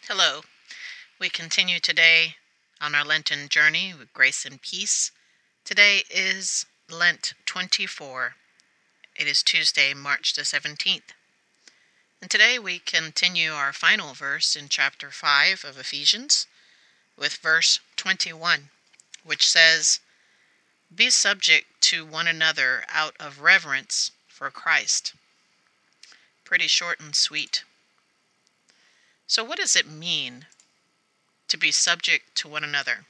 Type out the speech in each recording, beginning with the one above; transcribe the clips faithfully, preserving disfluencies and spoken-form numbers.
Hello. We continue today on our Lenten journey with grace and peace. Today is Lent twenty-four. It is Tuesday, March the seventeenth. And today we continue our final verse in chapter five of Ephesians with verse twenty-one, which says, "Be subject to one another out of reverence for Christ." Pretty short and sweet. So what does it mean to be subject to one another?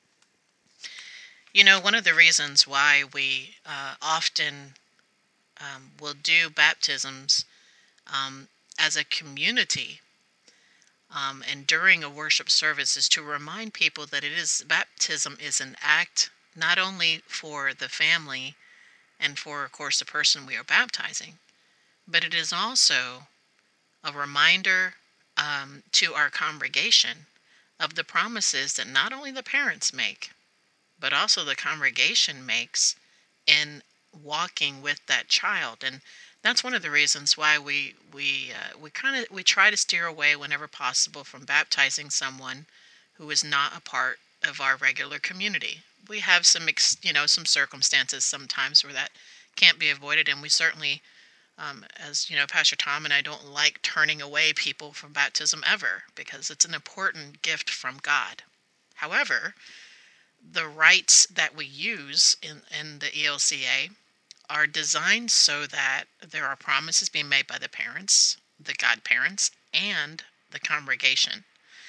You know, one of the reasons why we uh, often um, will do baptisms um, as a community um, and during a worship service is to remind people that it is baptism is an act not only for the family and for, of course, the person we are baptizing, but it is also a reminder um, to our congregation of the promises that not only the parents make, but also the congregation makes in walking with that child. And that's one of the reasons why we we uh, we kind of we try to steer away whenever possible from baptizing someone who is not a part of our regular community. We have some ex, you know some circumstances sometimes where that can't be avoided, and we certainly um, as you know, Pastor Tom and I don't like turning away people from baptism ever, because it's an important gift from God. However, the rites that we use in, in the E L C A are designed so that there are promises being made by the parents, the godparents, and the congregation.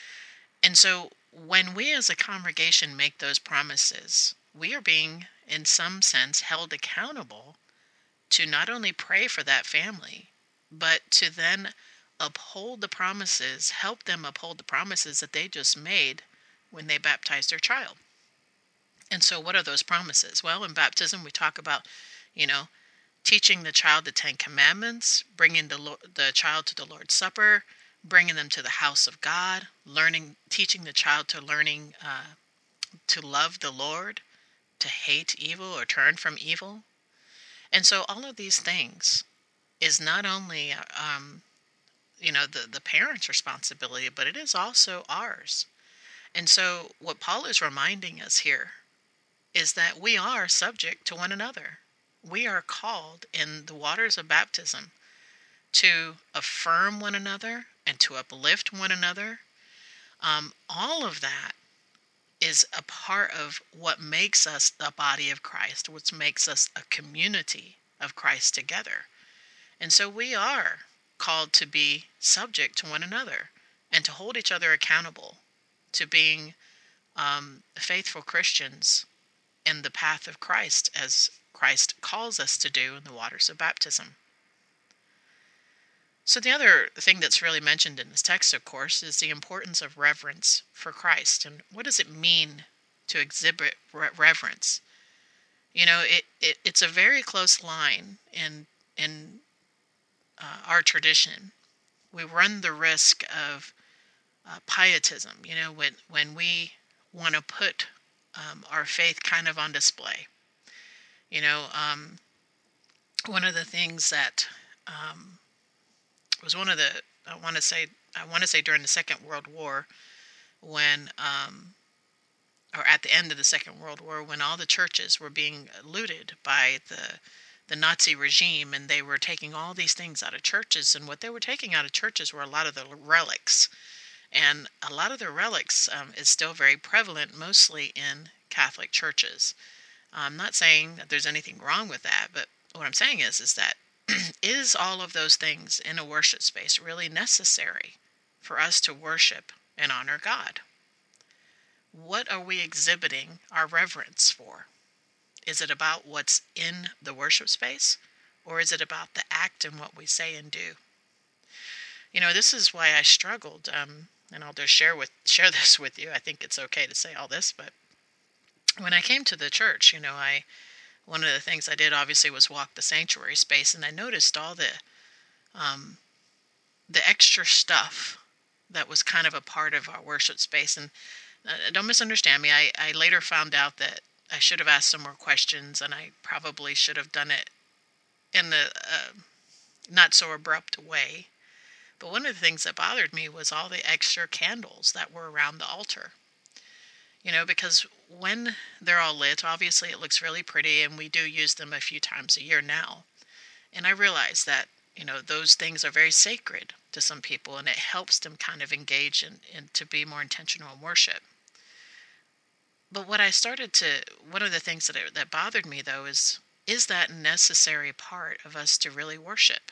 And so when we as a congregation make those promises, we are being, in some sense, held accountable to not only pray for that family, but to then uphold the promises, help them uphold the promises that they just made when they baptized their child. And so what are those promises? Well, in baptism, we talk about, you know, teaching the child the Ten Commandments, bringing the, the child to the Lord's Supper, bringing them to the house of God, learning, teaching the child to learning uh, to love the Lord, to hate evil or turn from evil. And so all of these things is not only, um, you know, the, the parents' responsibility, but it is also ours. And so what Paul is reminding us here is that we are subject to one another. We are called in the waters of baptism to affirm one another and to uplift one another. Um, all of that is a part of what makes us the body of Christ, which makes us a community of Christ together. And so we are called to be subject to one another and to hold each other accountable to being um, faithful Christians in the path of Christ, as Christ calls us to do in the waters of baptism. So the other thing that's really mentioned in this text, of course, is the importance of reverence for Christ. And what does it mean to exhibit re- reverence? You know, it, it it's a very close line in in uh, our tradition. We run the risk of uh, pietism. You know, when when we want to put um, our faith kind of on display. You know, um, one of the things that um, was one of the I want to say I want to say during the Second World War, when um, or at the end of the Second World War, when all the churches were being looted by the the Nazi regime, and they were taking all these things out of churches, and what they were taking out of churches were a lot of the relics, and a lot of the relics um, is still very prevalent, mostly in Catholic churches. I'm not saying that there's anything wrong with that, but what I'm saying is, is that is all of those things in a worship space really necessary for us to worship and honor God? What are we exhibiting our reverence for? Is it about what's in the worship space, or is it about the act and what we say and do? You know, this is why I struggled, um, and I'll just share with share this with you. I think it's okay to say all this, but when I came to the church, you know, I one of the things I did obviously was walk the sanctuary space, and I noticed all the um, the extra stuff that was kind of a part of our worship space. And uh, don't misunderstand me. I, I later found out that I should have asked some more questions, and I probably should have done it in a uh, not so abrupt way. But one of the things that bothered me was all the extra candles that were around the altar. You know, because when they're all lit, obviously it looks really pretty, and we do use them a few times a year now. And I realize that, you know, those things are very sacred to some people, and it helps them kind of engage and in, in, to be more intentional in worship. But what I started to, one of the things that it, that bothered me though is, is that necessary part of us to really worship?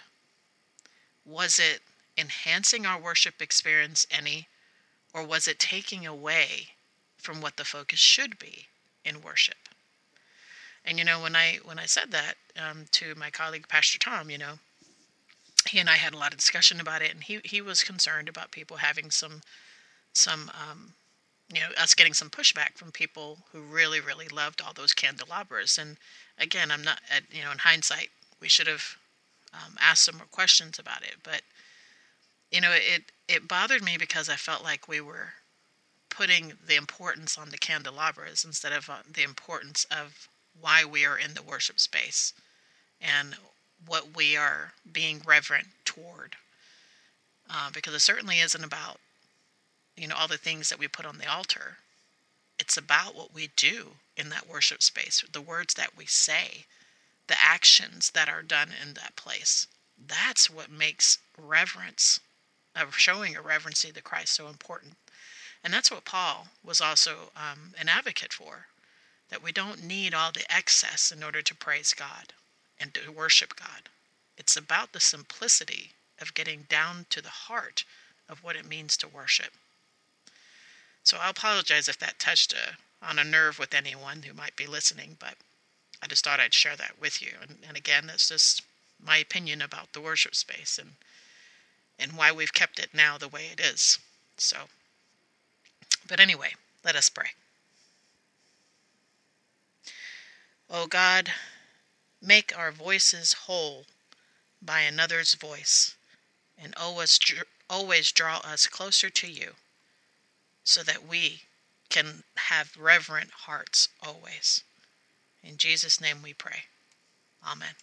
Was it enhancing our worship experience any, or was it taking away from what the focus should be in worship? And you know, when I when I said that um, to my colleague Pastor Tom, you know, he and I had a lot of discussion about it, and he he was concerned about people having some some um, you know, us getting some pushback from people who really really loved all those candelabras. And again, I'm not at, you know, in hindsight, we should have um, asked some more questions about it. But you know, it it bothered me because I felt like we were putting the importance on the candelabras instead of uh, the importance of why we are in the worship space and what we are being reverent toward. Uh, because it certainly isn't about, you know, all the things that we put on the altar. It's about what we do in that worship space, the words that we say, the actions that are done in that place. That's what makes reverence, of showing a reverency to Christ, so important. And that's what Paul was also um, an advocate for, that we don't need all the excess in order to praise God and to worship God. It's about the simplicity of getting down to the heart of what it means to worship. So I apologize if that touched a, on a nerve with anyone who might be listening, but I just thought I'd share that with you. And, and again, that's just my opinion about the worship space and and why we've kept it now the way it is. So, but anyway, let us pray. O God, make our voices whole by another's voice, and always, always draw us closer to you, so that we can have reverent hearts always. In Jesus' name we pray. Amen.